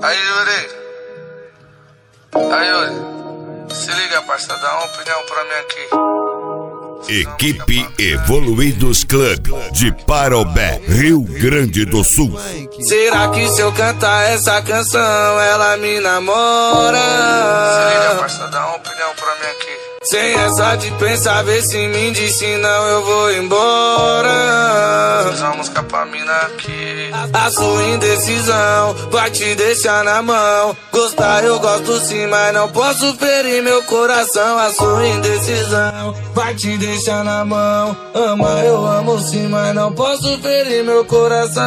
Aí, Yuri. Aí, Yuri. Se liga, parça, dá uma opinião pra mim aqui. Equipe Evoluídos Club de Parobé, Rio Grande do Sul. Será que se eu cantar essa canção ela me namora? Se liga, parça, dá uma opinião pra mim aqui. Sem essa de pensar, vê se me diz, senão eu vou embora. Fiz uma música pra mina aqui. A sua indecisão vai te deixar na mão. Gostar eu gosto sim, mas não posso ferir meu coração. A sua indecisão vai te deixar na mão. Ama eu amo sim, mas não posso ferir meu coração.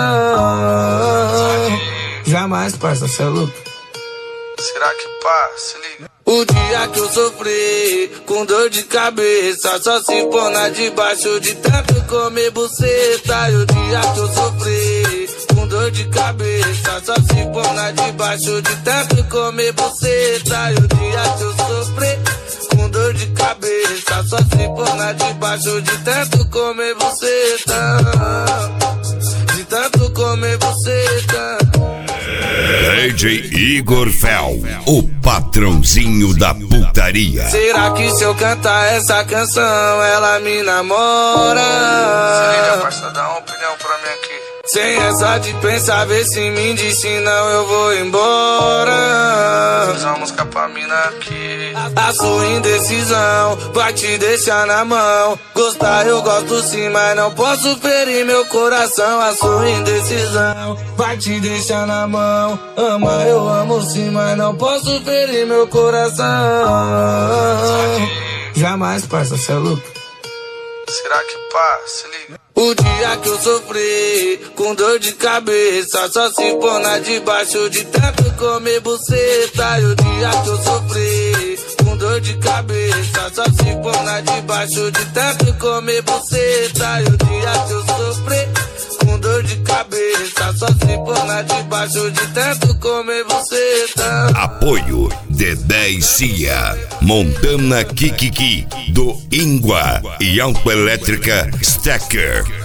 Jamais, parça, cê é louco. Será que pá? Se liga. O dia que eu sofri com dor de cabeça, só se pôr na debaixo de tanto comer buceta. E o dia que eu sofri com dor de cabeça, só se pôr na debaixo de tanto comer buceta. E o dia que eu sofri com dor de cabeça, só se pôr na debaixo de tanto comer buceta. De tanto comer buceta. DJ Igor Fel, o patrãozinho da putaria. Será que se eu cantar essa canção ela me namora? Se liga, parça, dá uma opinião pra mim aqui. Sem essa de pensar, vê se me diz, senão eu vou embora. Fiz uma música pra mina aqui. A sua indecisão vai te deixar na mão. Gostar eu gosto sim, mas não posso ferir meu coração. A sua indecisão vai te deixar na mão. Ama eu amo sim, mas não posso ferir meu coração. Jamais, parça, cê é louco. Será que pá? Se liga. O dia que eu sofri com dor de cabeça, só se pôr na debaixo de tanto comer buceta. E o dia que eu sofri com dor de cabeça, só se pôr na debaixo de tanto comer buceta. E o dia que eu sofri com dor de cabeça, só se pôr na debaixo de tanto comer buceta. Apoio D10 Cia, Montana Kikiki, do Ingua e Autoelétrica Stacker.